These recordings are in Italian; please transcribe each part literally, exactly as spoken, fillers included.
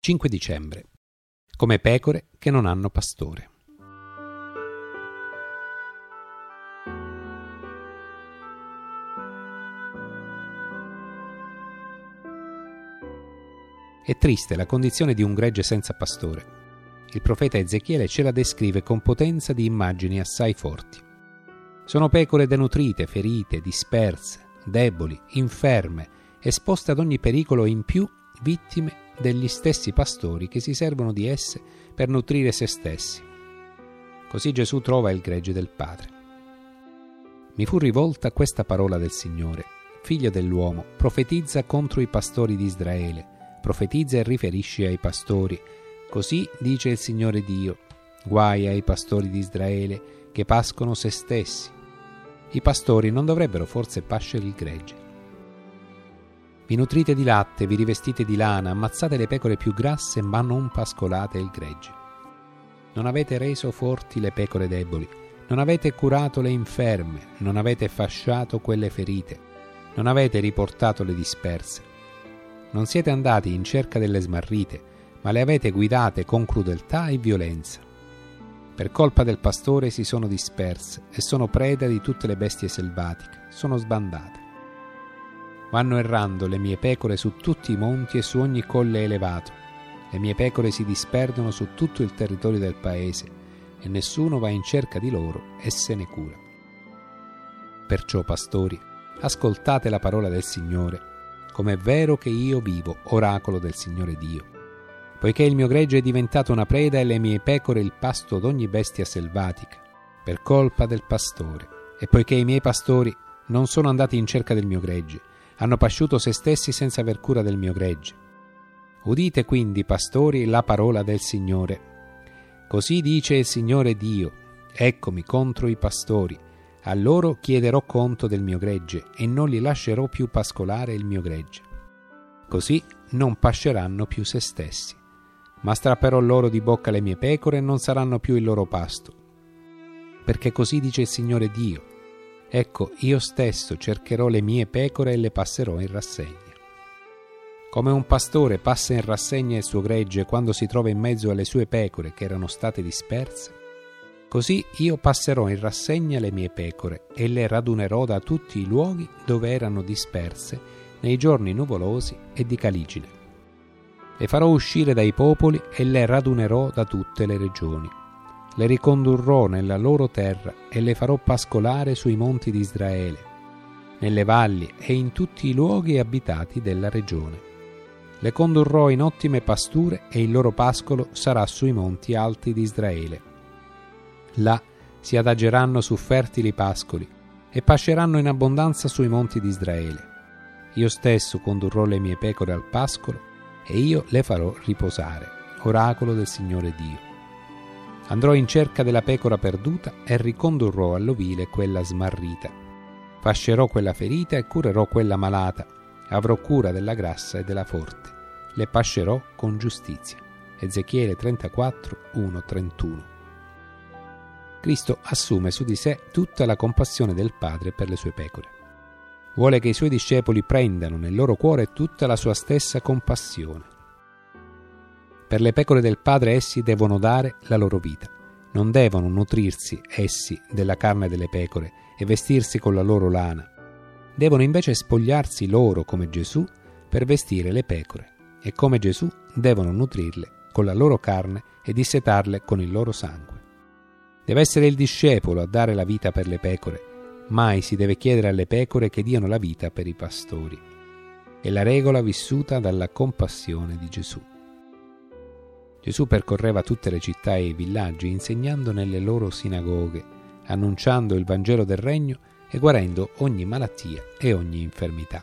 cinque dicembre. Come pecore che non hanno pastore. È triste la condizione di un gregge senza pastore. Il profeta Ezechiele ce la descrive con potenza di immagini assai forti. Sono pecore denutrite, ferite, disperse, deboli, inferme, esposte ad ogni pericolo e in più vittime degli stessi pastori che si servono di esse per nutrire se stessi. Così Gesù trova il gregge del Padre. Mi fu rivolta questa parola del Signore: Figlio dell'uomo, profetizza contro i pastori di Israele, profetizza e riferisci ai pastori. Così dice il Signore Dio: guai ai pastori di Israele che pascono se stessi. I pastori non dovrebbero forse pascere il gregge? Vi nutrite di latte, vi rivestite di lana, ammazzate le pecore più grasse, ma non pascolate il gregge. Non avete reso forti le pecore deboli, non avete curato le inferme, non avete fasciato quelle ferite, non avete riportato le disperse. Non siete andati in cerca delle smarrite, ma le avete guidate con crudeltà e violenza. Per colpa del pastore si sono disperse e sono preda di tutte le bestie selvatiche, sono sbandate. Vanno errando le mie pecore su tutti i monti e su ogni colle elevato. Le mie pecore si disperdono su tutto il territorio del paese e nessuno va in cerca di loro e se ne cura. Perciò, pastori, ascoltate la parola del Signore, com'è vero che io vivo, oracolo del Signore Dio. Poiché il mio gregge è diventato una preda e le mie pecore il pasto d'ogni bestia selvatica, per colpa del pastore, e poiché i miei pastori non sono andati in cerca del mio gregge, hanno pasciuto se stessi senza aver cura del mio gregge. Udite quindi, pastori, la parola del Signore. Così dice il Signore Dio: eccomi contro i pastori, a loro chiederò conto del mio gregge e non li lascerò più pascolare il mio gregge. Così non pasceranno più se stessi, ma strapperò loro di bocca le mie pecore e non saranno più il loro pasto. Perché così dice il Signore Dio: ecco, io stesso cercherò le mie pecore e le passerò in rassegna. Come un pastore passa in rassegna il suo gregge quando si trova in mezzo alle sue pecore che erano state disperse, così io passerò in rassegna le mie pecore e le radunerò da tutti i luoghi dove erano disperse nei giorni nuvolosi e di caligine. Le farò uscire dai popoli e le radunerò da tutte le regioni. Le ricondurrò nella loro terra e le farò pascolare sui monti di Israele, nelle valli e in tutti i luoghi abitati della regione. Le condurrò in ottime pasture e il loro pascolo sarà sui monti alti di Israele. Là si adageranno su fertili pascoli e pasceranno in abbondanza sui monti di Israele. Io stesso condurrò le mie pecore al pascolo e io le farò riposare, oracolo del Signore Dio. Andrò in cerca della pecora perduta e ricondurrò all'ovile quella smarrita. Fascerò quella ferita e curerò quella malata. Avrò cura della grassa e della forte. Le pascerò con giustizia. Ezechiele trentaquattro, uno trentuno. Cristo assume su di sé tutta la compassione del Padre per le sue pecore. Vuole che i suoi discepoli prendano nel loro cuore tutta la sua stessa compassione. Per le pecore del Padre essi devono dare la loro vita. Non devono nutrirsi essi della carne delle pecore e vestirsi con la loro lana. Devono invece spogliarsi loro come Gesù per vestire le pecore e come Gesù devono nutrirle con la loro carne e dissetarle con il loro sangue. Deve essere il discepolo a dare la vita per le pecore. Mai si deve chiedere alle pecore che diano la vita per i pastori. È la regola vissuta dalla compassione di Gesù. Gesù percorreva tutte le città e i villaggi, insegnando nelle loro sinagoghe, annunciando il Vangelo del Regno e guarendo ogni malattia e ogni infermità.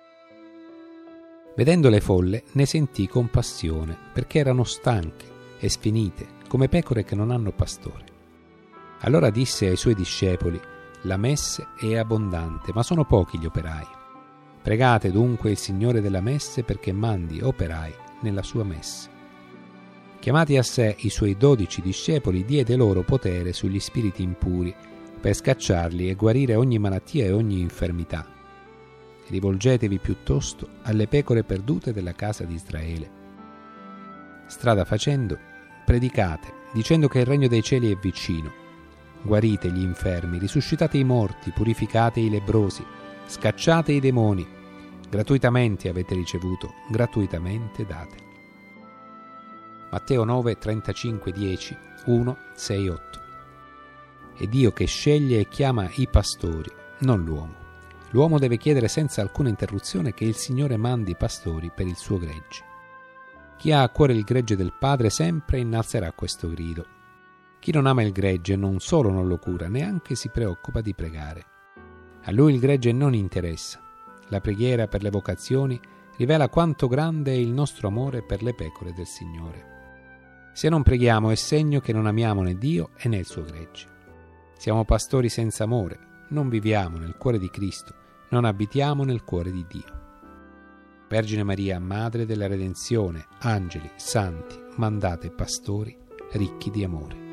Vedendo le folle, ne sentì compassione, perché erano stanche e sfinite, come pecore che non hanno pastore. Allora disse ai suoi discepoli: la messe è abbondante, ma sono pochi gli operai. Pregate dunque il Signore della messe perché mandi operai nella sua messe. Chiamati a sé i suoi dodici discepoli, diede loro potere sugli spiriti impuri per scacciarli e guarire ogni malattia e ogni infermità. Rivolgetevi piuttosto alle pecore perdute della casa di Israele. Strada facendo, predicate, dicendo che il regno dei cieli è vicino. Guarite gli infermi, risuscitate i morti, purificate i lebbrosi, scacciate i demoni. Gratuitamente avete ricevuto, gratuitamente date. Matteo nove, trentacinque, dieci, uno, sei, otto. È Dio che sceglie e chiama i pastori, non l'uomo. L'uomo deve chiedere senza alcuna interruzione che il Signore mandi pastori per il suo gregge. Chi ha a cuore il gregge del Padre sempre innalzerà questo grido. Chi non ama il gregge non solo non lo cura, neanche si preoccupa di pregare. A lui il gregge non interessa. La preghiera per le vocazioni rivela quanto grande è il nostro amore per le pecore del Signore. Se non preghiamo è segno che non amiamo né Dio e né il suo gregge. Siamo pastori senza amore, non viviamo nel cuore di Cristo, non abitiamo nel cuore di Dio. Vergine Maria, Madre della Redenzione, angeli, santi, mandate pastori ricchi di amore.